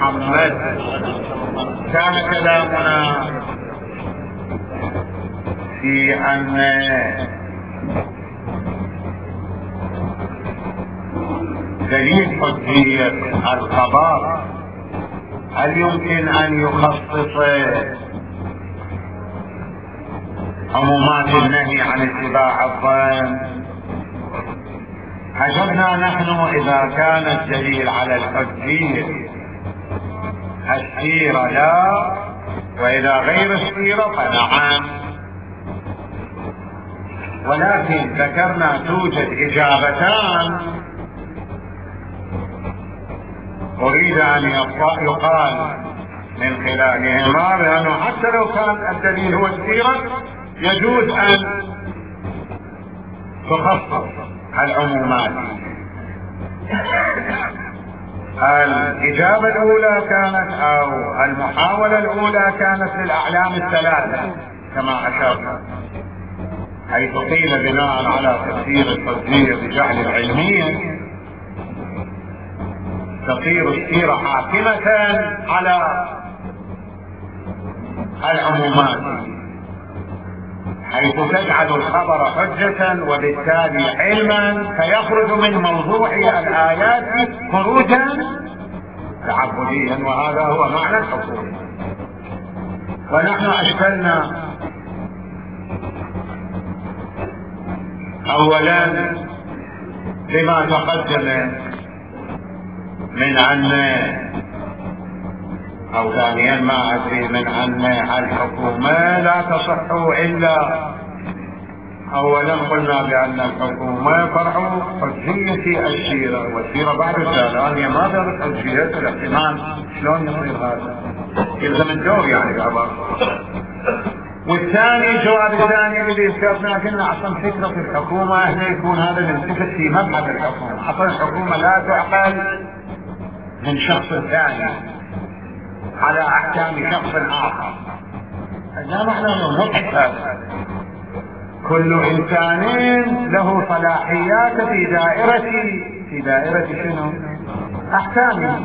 محمد. كان كلامنا في أن دليل حجية الخبر هل يمكن أن يخصص عمومات النهي عن اتباع الظن؟ أجبنا نحن إذا كان الدليل على الحجية السيرة لا، وإذا غير السيرة فنعم. ولكن ذكرنا توجد إجابتان أريد أن يقال من خلالهما لأنه حتى لو كان الدليل هو السيرة يجوز أن تخصص العمومات. الإجابة الأولى كانت أو المحاولة الأولى كانت للأعلام الثلاثة كما أشرنا، حيث قيل بناء على تفسير الحجية بجعل العلمية تصير السيرة حاكمة على العمومات، حيث تجعل الخبر حجة وبالتالي علما، فيخرج من موضوع الآيات خروجا تعبديا، وهذا هو معنى الحكم. ونحن أشكلنا أولا بما تقدم من أن أو ثانيا ما أدري من أن الحكومة لا تصح إلا أولا قلنا بأن الحكومة فرع حجية السيرة، والسيرة بعد الزالان هي ما دارت حجية الاحتمال. شلون يصير هذا؟ يلزم الدور يعني بعبارة. والثاني الجواب الثاني اللي ذكرناه كنا اصلا فكرة الحكومة هنا يكون هذا يلتفت في مبحث الحكومة. اصلا الحكومة لا تعقل من شخص ثاني على احكام شخص اخر، لا معنى انه مضحك هذا. كل انسان له صلاحيات في دائرة شنو؟ احكامه،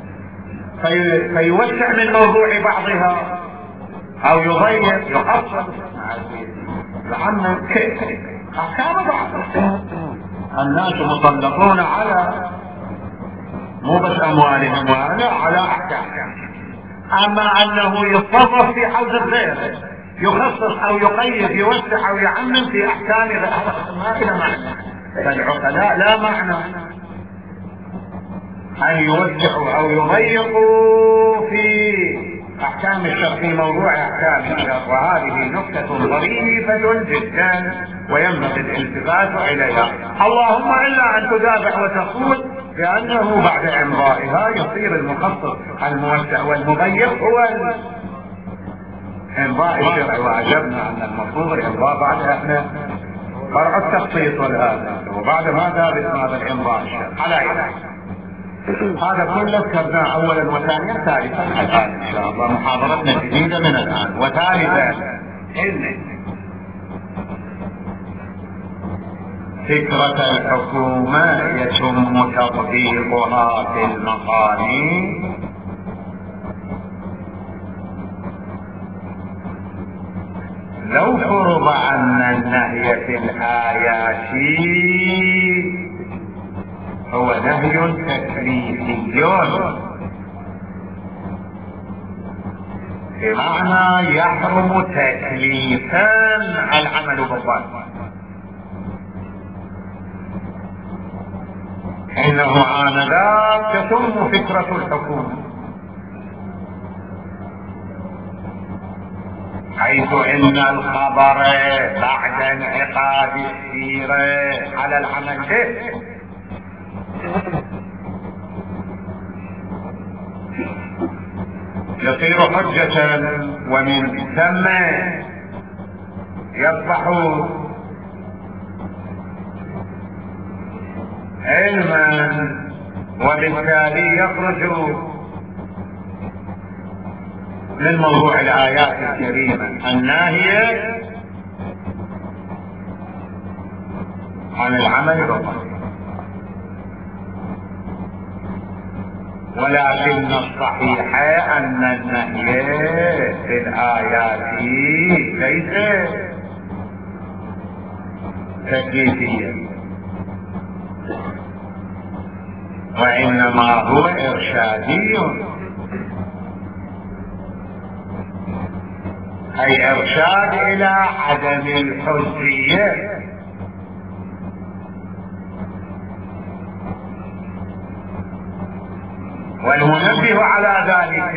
فيوسع من موضوع بعضها او يضيق يحصل لعنا احكام بعض. الناس مطلقون على مو بس اموالهم ولا على احكامهم، اما انه يتصرف في حوزة غيره، يخصص او يقيد يوسع او يعمم في احكام غيره، ما له معنى. فالعقلاء لا معنى ان يوسعوا او يضيقوا في احكام الشرع في موضوع احكام الشرع، وهذه نقطة ظريفة جدا وينبغي الالتفات اليها. اللهم الا ان تدافع وتقول بانه بعد امضائها يصير المخصص الموسع والمضيق هو امضاء الشرع، واجبنا ان المفروض الامضاء بعد احنا فرع التخصيص والهذا، وبعد ما ثابت هذا الامضاء الشرع على اله. هذا كله ذكرناه اولا وثانيا ثالثا الان ان شاء الله محاضرتنا جديده من الان. وثالثا ان فكره الحكومه يتم تطبيقها في المقام لو فرض ان النهي في الايات هو نهي تكليفي، بمعنى يحرم تكليفا العمل بالظن، انه آنذاك تتم فكرة الحكومة، حيث ان الخبر بعد انعقاد السيرة على العمل به يصير حجة، ومن ثم يصبح علما، وبالتالي يخرج من موضوع الآيات الكريمة الناهية عن العمل بالظن. ولكن الصحيح أن النهي في الآيات ليس تكليفيا، وإنما هو إرشادي، أي إرشاد إلى عدم الحجية. والمنبه على ذلك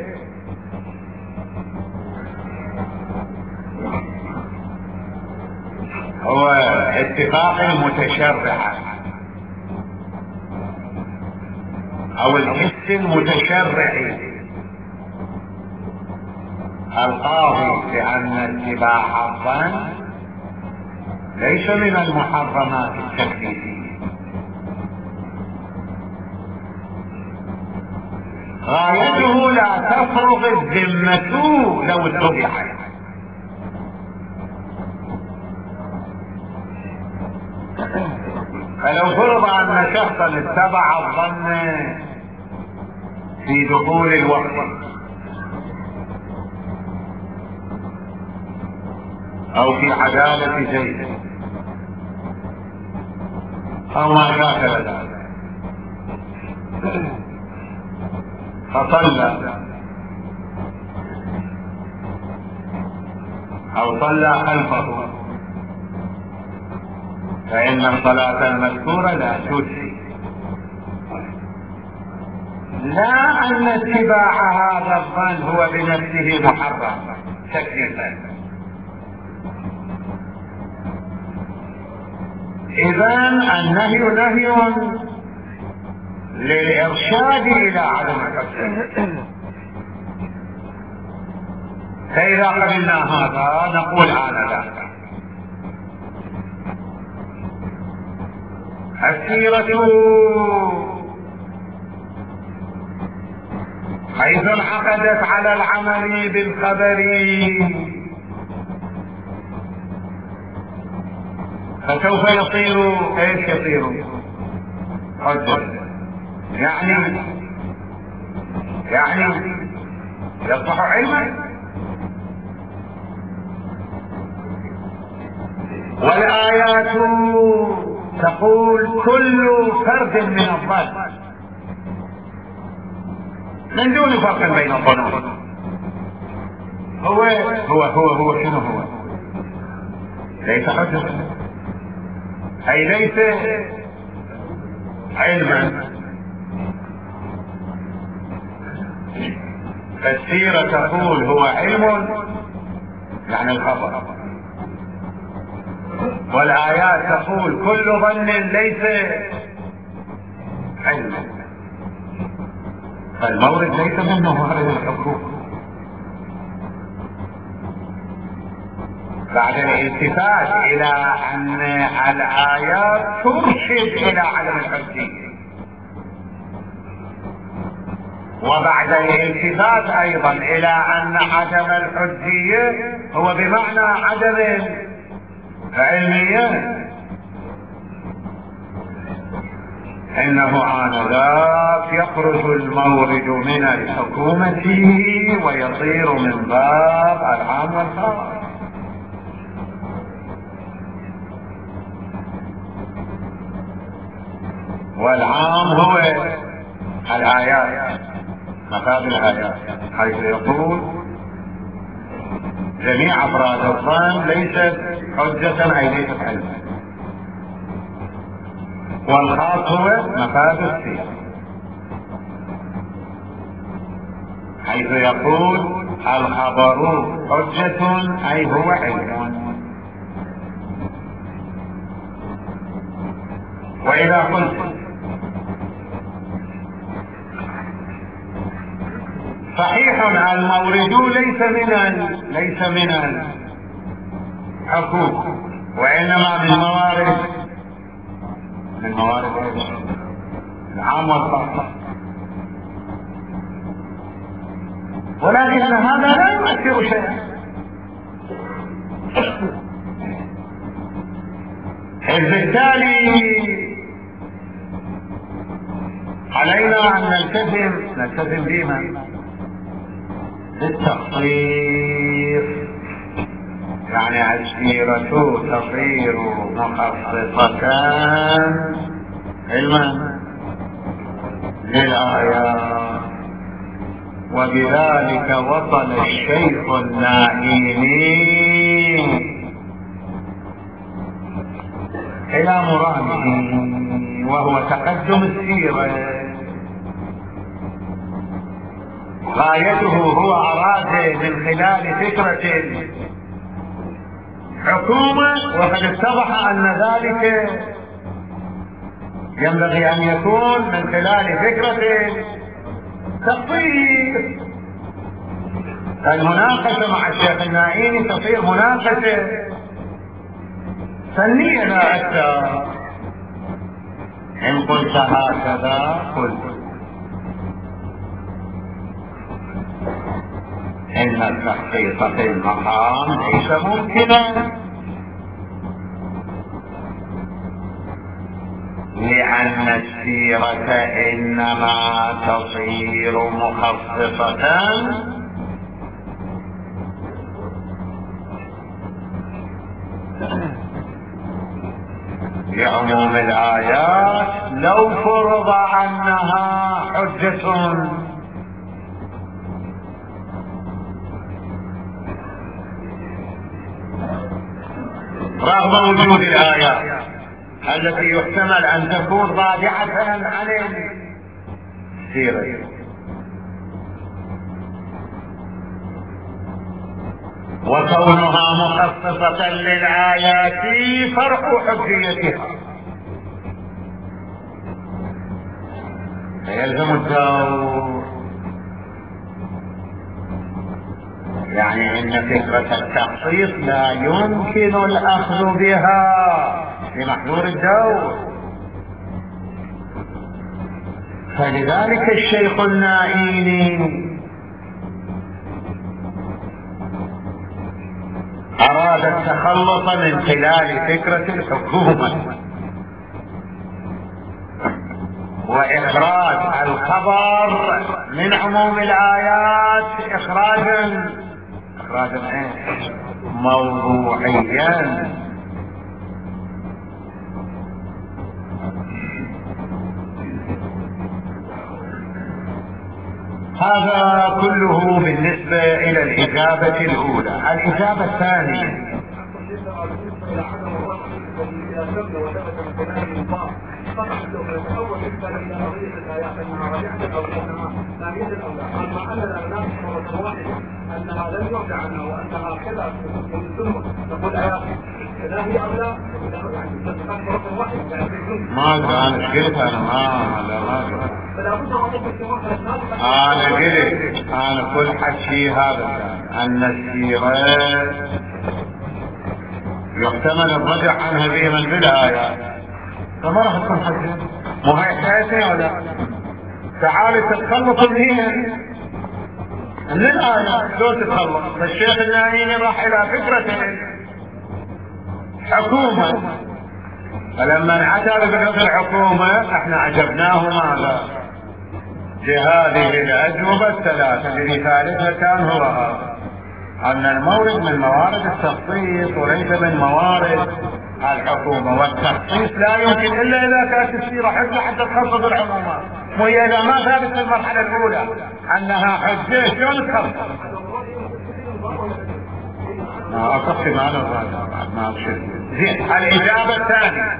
هو اتفاق المتشرع او الحس المتشرعي القاضي بان اتباع الظن ليس من المحرمات التكليفية، غايته لا تفرغ الذمة لو اتبعت. فلو فرض ان شخصا اتبع الظن في دخول الوقت او في عدالة زيد او ما شاكل ذلك، فصلى او صلى خلفه، فإن الصلاة المذكورة لا تجزي، لا أن اتباع هذا الظن هو بنفسه محرم تكليفا. إذن النهي نهي للإرشاد إلى عدم الحجة. فإذا قبلنا هذا نقول آنذاك السيرة حيث انعقدت على العمل بالخبر فسوف يصير ايش يصير؟ حجة. يعني يصبح علما. والآيات تقول كل فرد من الظن من دون فرق بين الظنون. هو شنو هو؟ ليس حجة، أي ليس علما. فالسيرة تقول هو علم يعني الخبر، والآيات تقول كل ظن ليس علما. فالمورد ليس من موارد الحقوق. بعد الالتفات إلى أن الآيات ترشد إلى عدم الحجية، وبعد الالتفات أيضا إلى أن عدم الحجية هو بمعنى عدم علمية، إنه آنذاك يخرج المورد من الحكومة ويصير من باب العام والخاص. والعام هو الآيات، مفاد الآيات، حيث يقول جميع أفراد الظن ليست حجة أي ليست علما. والخاص هو مفاد السياق، حيث يقول الخبر حجة أي هو علم. وإذا قلت صحيح المورد ليس من الحقوق، وإنما من موارد العام والخاص، ولكن هذا لا يؤثر شيئا. إذ بالتالي علينا ان نلتزم بما بالتخصيص، يعني السيرة تصير مخصصة علما للآيات. وبذلك وصل الشيخ النائمي إلى مراده، وهو تقدم السيرة. غايته هو أراد من خلال فكرة حكومة، وقد اتضح أن ذلك ينبغي أن يكون من خلال فكرة تخطيط. المناقشة مع الشيخ النائمي تصير مناقشة فنية لا أكثر. إن قلت هكذا قلت إن التخطيط في المقام ليس ممكنا، لأن السيرة إنما تصير مخصصة لعموم الآيات لو فرض أنها حجة. رغم وجود الآيات التي يحتمل أن تكون راجعة عن السيرة، وكونها مخصصة للآيات فرق حجيتها، فيلزم الدور. يعني إن فكرة التخصيص لا يمكن الأخذ بها في محظور الدور. فلذلك الشيخ النائمي أراد التخلص من خلال فكرة الحكومة وإخراج الخبر من عموم الآيات إخراجا موضوعيا. هذا كله بالنسبة إلى الإجابة الأولى. الإجابة الثانية أنها لم يرجع عنها وأنها كذا ثم تقول آيات لا هي أو لا ما أنا قلت أنا كل حكي هذا أن السيرة يحتمل الرجع عنها به من بالآيات، فما راح تكون حجة. مو هي حياتي ولا تعالي تتخلص منها من الآيات شو تتخلص. فالشيخ النائمي راح إلى فكرة حكومة، فلما انعتى بفكرة الحكومة احنا عجبناه ماذا بهذه الأجوبة الثلاثة. الذي ثالثها كان هو هذا، أن المورد من موارد التخصيص وليس من موارد الحكومة، والتخصيص لا يمكن إلا إذا كانت السيرة حجة حتى تخصص العمومات، وهي إذا ما ثابت في المرحلة الأولى أنها حجة شلون تخصص؟ ما أصفي معنا ما أبشر. زين، الإجابة الثانية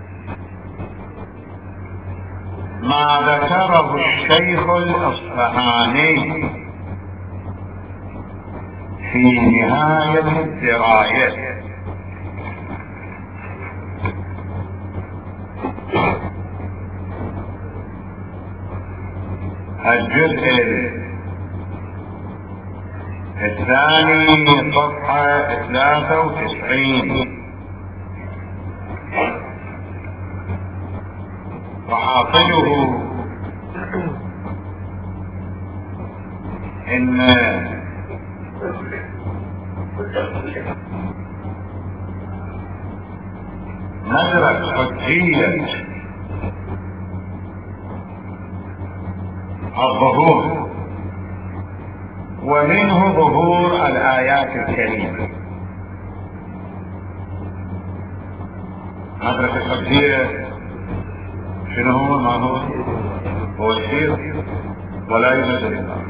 ما ذكره الشيخ الأصفهاني في نهاية الدراية. الجزء الثاني صفحة 93. وحاصله إن مدرك حجية الظهور، ومنه ظهور الآيات الكريمة. مدرسة الحجية شنو هو؟ ما هو الشيء ولا يوجد الآخر.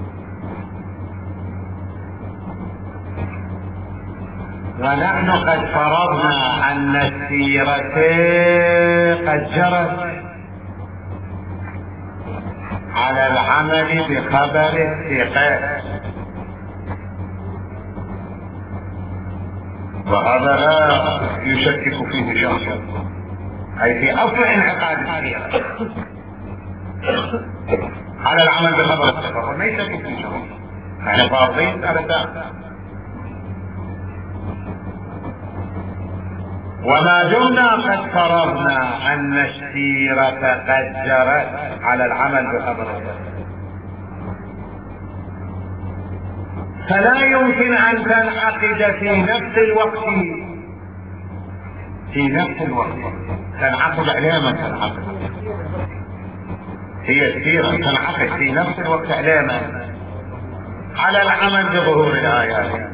ونحن قد فرضنا أن السيرة قد جرت على العمل بخبر الثقة، وهذا لا يشكك فيه شخص، أي في أصل انعقاد السيرة على العمل بخبر الثقة، وما يشكك فيه شخص. احنا فاضيين أبدا. وما دمنا قد فرضنا أن السيرة قد جرت على العمل بخبر الثقة، فلا يمكن أن تنعقد في نفس الوقت تنعقد عليها ما تنعقد. هي السيرة تنعقد في نفس الوقت عليها على العمل بظهور الآيات.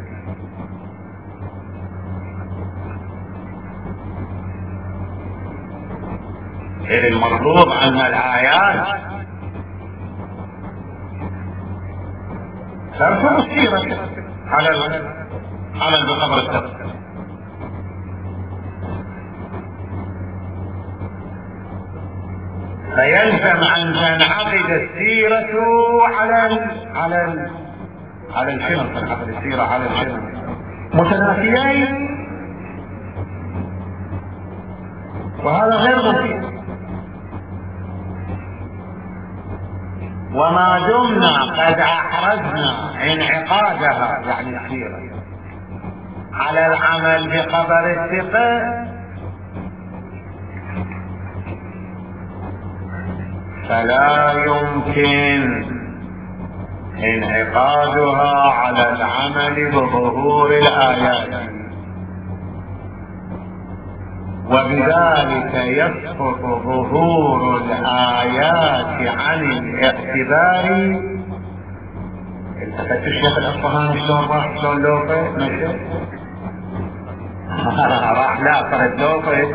إذ المطلوب أن الآيات ترفع السيرة على العمل بخبر الثقة. فيلزم أن تنعقد السيرة على الشنو، تنعقد السيرة على الشنو متنافيين، وهذا غير ممكن. وما دمنا قد أحرزنا انعقادها يعني السيرة على العمل بخبر الثقة، فلا يمكن انعقادها على العمل بظهور الآيات، وبذلك يسقط ظهور الآيات عن الاعتبار. التفت الشيخ الأصفهاني شلون راح، شلون لوفه مشى راح لا صارت لوفه.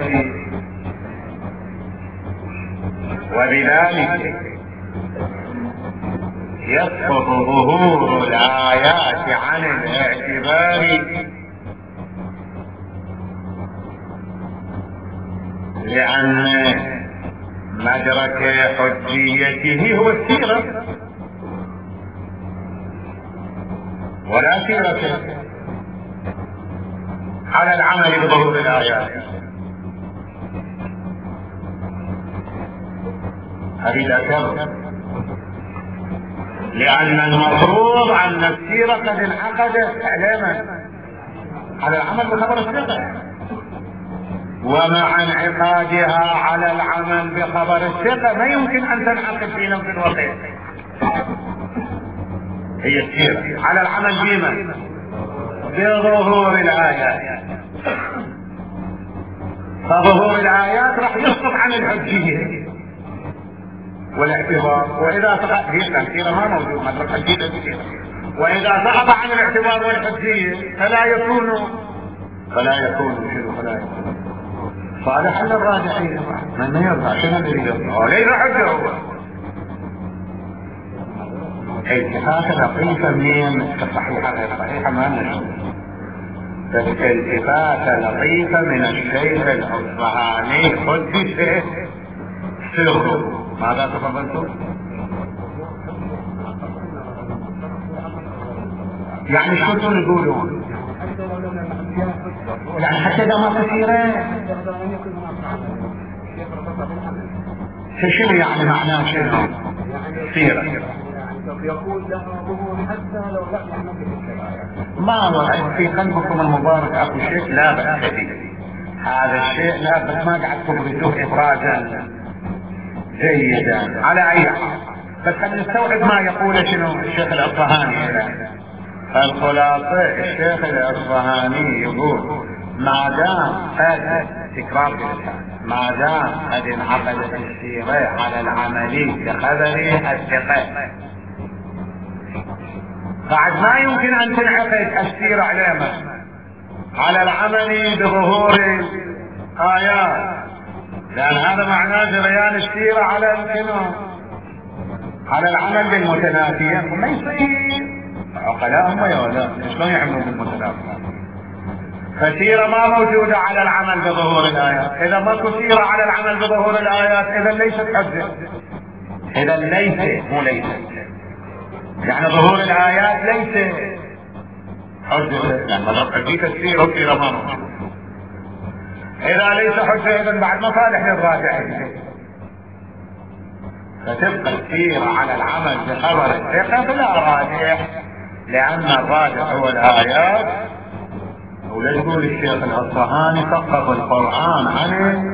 وبذلك يسقط ظهور الآيات عن الاعتبار، لأن مدرك حجيته هو السيرة، ولا سيرة على العمل بظهور الآيات. أريد أكرر، لأن المفروض أن السيرة قد انعقدت إعلاما على العمل بخبر الثقة، ومع انعقادها على العمل بخبر الثقة ما يمكن أن تنعقد في نفس الوقت. هي السيرة على العمل بما بظهور الآيات، فظهور الآيات راح يسقط عن الحجية والاعتبار. وإذا سقط هي السيرة ما موجود مدرك حجية، وإذا سقط عن الاعتبار والحجية فلا يكون صالح للراجعين. من يرضى شنو اللي يرضى؟ ليس حجه هو. التفاتة لطيفة من الصحيحة غير صحيحة ما نشوف، بس التفاتة لطيفة من الشيخ الأصفهاني قدس سره. ماذا تفضلتم؟ يعني شو تقولون؟ يعني حتى إذا ما كثيرة شنو يعني معناه شنو؟ سيرة يقول له ظهور حتى لو لا ما وعد في قلبكم المبارك أكو شيء لا بأس به. هذا الشيء لا بس ما قاعد تبرزوه إفرادا جيدا على أي حال، بس خلينا نستوعب ما يقول شنو الشيخ الأصفهاني. الخلاصة الشيخ الأصفهاني يقول ما دام قد تكرار ما دام قد انعقدت السيرة على العمل بخبر الثقة، بعد ما يمكن ان تنعقد السيرة على العمل بظهور الآيات، لأن هذا معناه جريان السيرة على العمل بالمتنافيين. وما يصير عقلاء هم يا ولاد شلون يعملون بالمتنافيين؟ فسيرة ما موجودة على العمل بظهور الآيات. إذا ماكو سيرة على العمل بظهور الآيات إذا ليست حجة. إذا ليست يعني ظهور الآيات ليس حجة، لأن حجية السيرة والسيرة ما موجودة. إذا ليس حجة إذا بعد مصالح للراجع، فتبقى السيرة على العمل بخبر الثقة فلا راجح، لأن الراجح هو الآيات. ولا يقول الشيخ الأصفهاني فقط القرآن عنه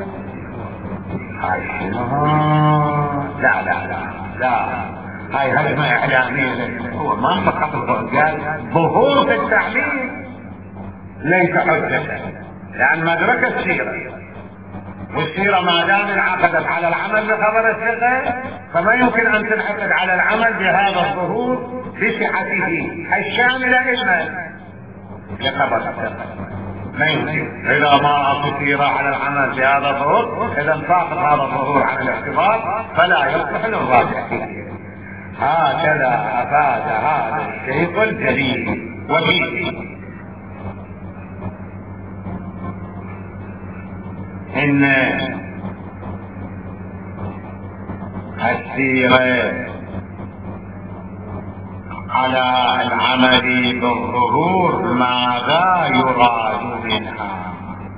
لا لا لا لا، هاي هجمة إعلامية. هو ما فقط القرآن، ظهور في التعليم ليس حجة، لأن مدرك السيرة، والسيرة ما دام انعقدت على العمل بخبر الثقة فما يمكن أن تنعقد على العمل بهذا الظهور بصحته الشاملة لخبر الثقة. ما يمكن. إذا ما أصل سيرة على العمل بهذا الظهور إذا انساقط هذا الظهور عن الاعتبار فلا يصلح للراجح. هكذا أفاد هذا الشيخ الجليل. وفيه إن السيرة على العمل بالظهور ماذا يراد منها؟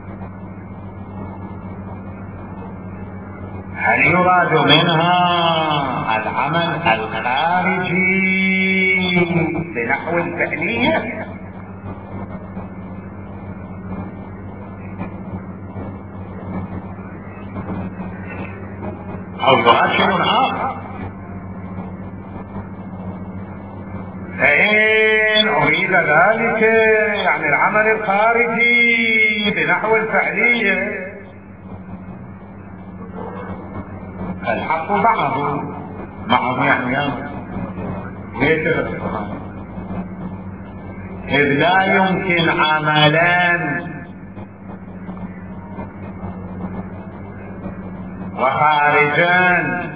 هل يراد منها العمل الخارجي بنحو الفعلية، أو يراد شيء آخر؟ فإن أريد ذلك يعني العمل الخارجي بنحو الفعلية الحق معه يعني يتغير، إذ لا يمكن عملان وخارجان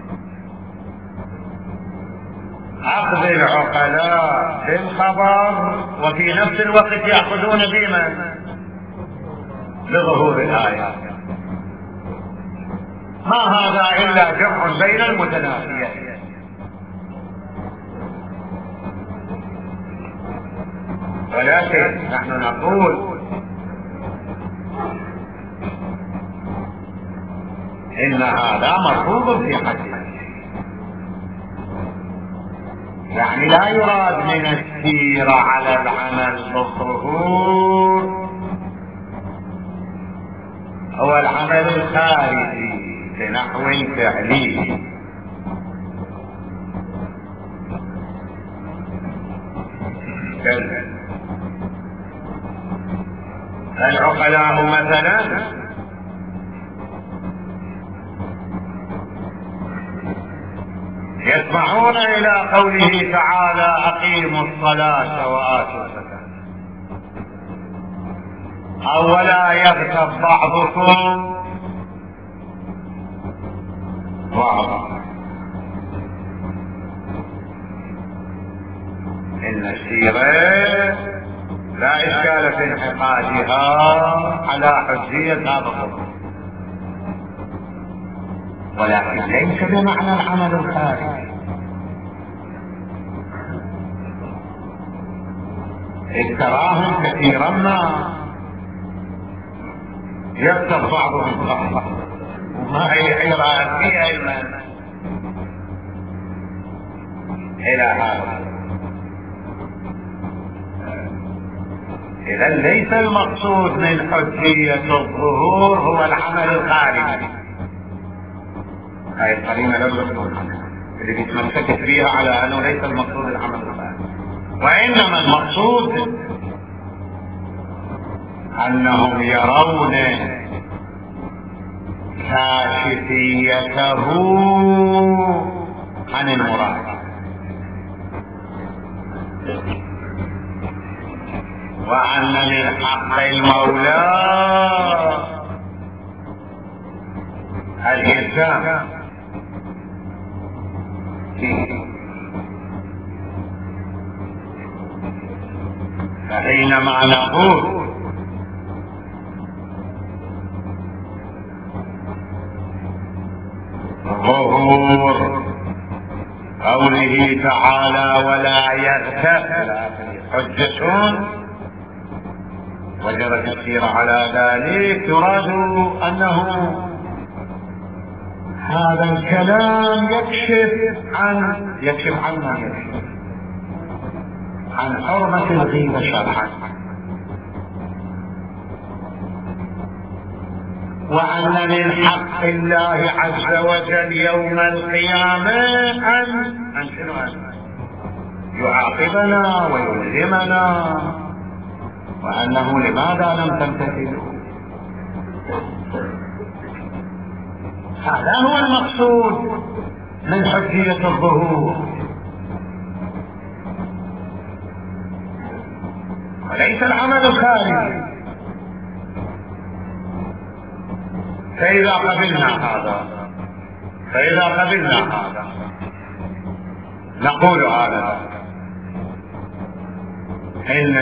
أخذ العقلاء بالخبر وفي نفس الوقت يأخذون بما بظهور الآيات. ما هذا إلا جمع بين المتنافيين. ولكن نحن نقول إن هذا مرفوض في حديث، يعني لا يراد من السيرة على العمل بالظهور هو العمل الخارجي بنحو فعلي. العقلاء مثلا يسمعون إلى قوله تعالى أقيموا الصلاة وآتوا الزكاة، أو ولا يغتب بعضكم بعضا. إن السيرة لا إشكال في انعقادها على حجية هذا الظهور، ولكن ليس بمعنى العمل الخارجي. إذ تراهم كثيرا ما يكتب بعضهم بعضا وما هي حيران فيها المعنى إلى هذا. إذا ليس المقصود من حجية الظهور هو العمل الخارجي. هاي القرينة لا يقصدون عنها اللي تمسكت فيها على أنه ليس المقصود العمل الخارجي، وإنما المقصود أنهم يرون كاشفيته عن المراد، وأن للحق المولى الإلزام فيه. فحينما نقول ظهور قوله تعالى ولا يغتب حجة وجب التفسير على ذلك، يراد أنه هذا الكلام يكشف عن حرمة الغيبة شرعا، وأن من حق الله عز وجل يوم القيامة أن يعاقبنا ويلزمنا، وأنه لماذا لم تمتثلوا. هذا هو المقصود من حجية الظهور، وليس العمل الخارجي. فإذا قبلنا هذا نقول هذا إن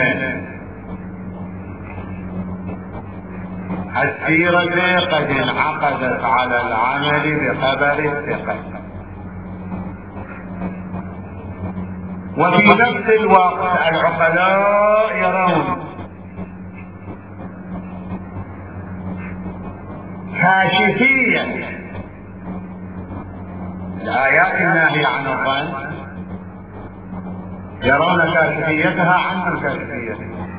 السيرة قد انعقدت على العمل بخبر الثقة، وفي نفس الوقت العقلاء يرون كاشفية الآيات الناهية عن الظن، يرون كاشفيتها عن الكاشفية،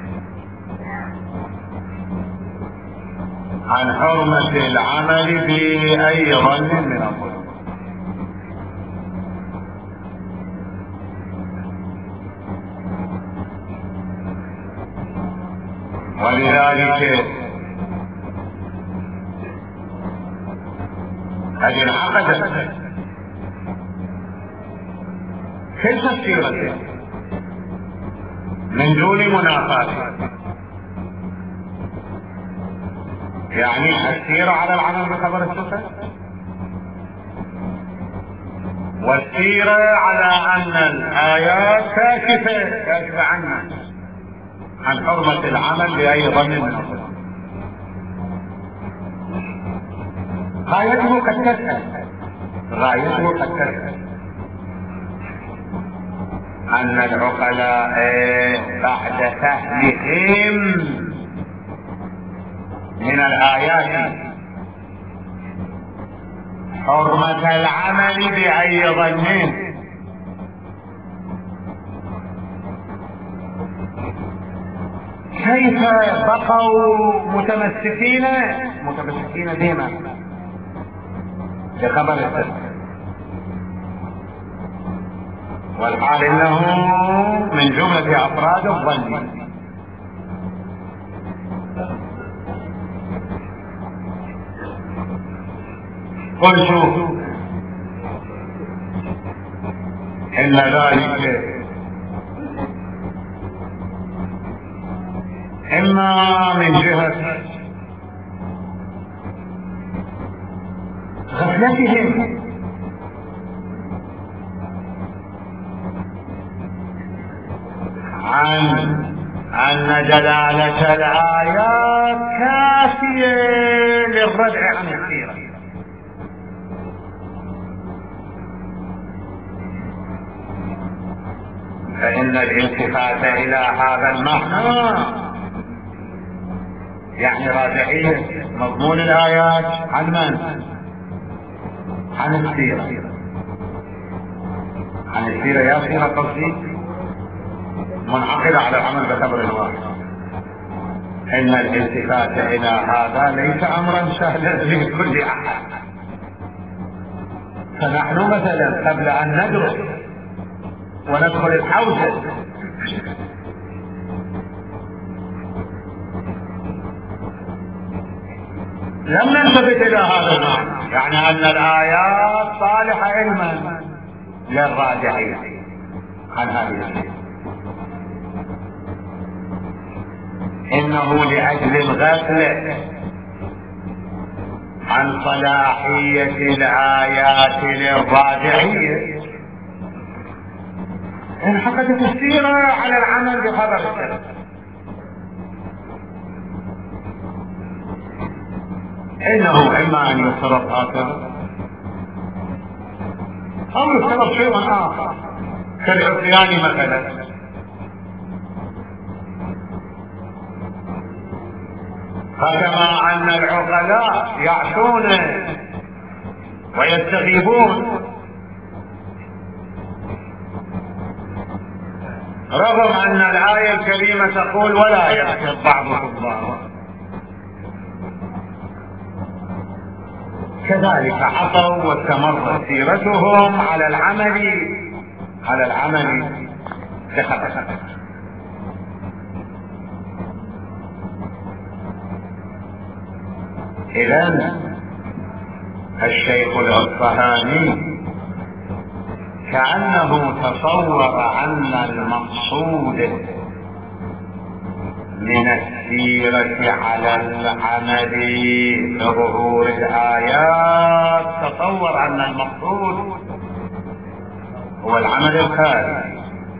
عن حرمة العمل بأي ظن من الظن. ولذلك قد انعقدت كيف السيرة من دون مناقضة، يعني السيرة على العمل بخبر الثقة، والسيرة على أن الآيات كاشفة عن حرمة العمل بأي ظن من الظن. غايته قد تسأل أن العقلاء بعد فهمهم من الآيات حرمة العمل بأي ظن، كيف بقوا متمسكين بما بخبر الثقة، والحال انه من جملة افراد الظن. قل شوف ان ذلك اما من جهة غفلتهم عن أن دلالة الآيات كافية للردع عن السيرة، فإن الالتفات إلى هذا المعنى يعني راجعية مضمون الآيات عن من؟ عن السيرة يا سيرة قصدي منعقدة على العمل بخبر الواحد. إن الالتفات إلى هذا ليس أمرا سهلا لكل أحد، فنحن مثلا قبل أن ندرس وندخل الحوزة لم نلتفت الى هذا المعنى، يعني ان الايات صالحة علما للراجعين عن هذه الشيء. انه لاجل الغفلة عن صلاحية الايات للراجعية انحقدت السيرة على العمل بخبر السلف. انه اما ان يصرف هكذا او يصرف شيء اخر كالعصيان مثلا. فكما ان العقلاء يعصون ويستغيبون رغم ان الاية الكريمة تقول ولا يغتب بعضكم بعضا، كذلك عصوا واستمرت سيرتهم على العمل بخبر. إذن الشيخ الأصفهاني كأنه تصور أن المقصود من السيرة على العمل بظهور الآيات، تصور أن المقصود هو العمل الخارجي.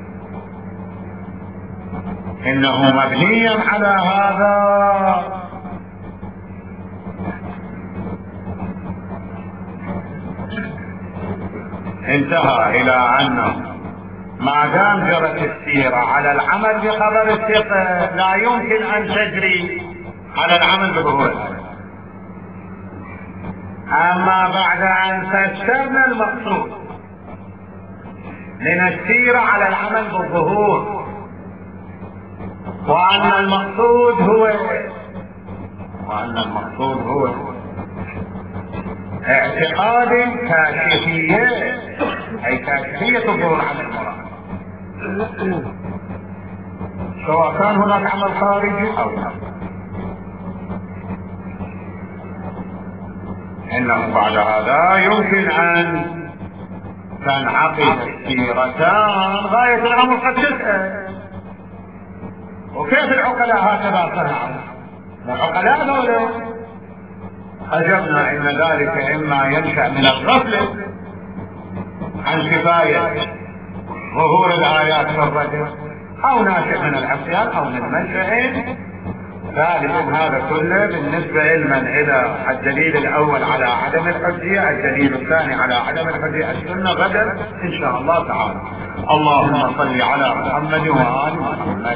إنه مبني على هذا انتهى إلى أنه ما دام جرت السيرة على العمل بخبر الثقة لا يمكن أن تجري على العمل بظهور الآيات. أما بعد أن تستبنى المقصود من السيرة على العمل بالظهور، وأن المقصود هو اعتقاد كاشفية، أي كاشفية الظهور على المراد، سواء كان هناك عمل خارجي أو لا. إنه بعد هذا يمكن أن تنعقد السيرتان غاية الأمر قد تسأل، وكيف العقلاء هكذا صنعوا؟ العقلاء دولة أجبنا إن ذلك إما ينشأ من الغفلة عن كفاية ظهور الآيات في الرجل، أو ناشئ من العصيان أو من المنشأين. ثالثا هذا كله بالنسبة علما إلى الدليل الأول على عدم الحجية، الدليل الثاني على عدم الحجية السنة غدا إن شاء الله تعالى. اللهم صل على محمد وآل محمد.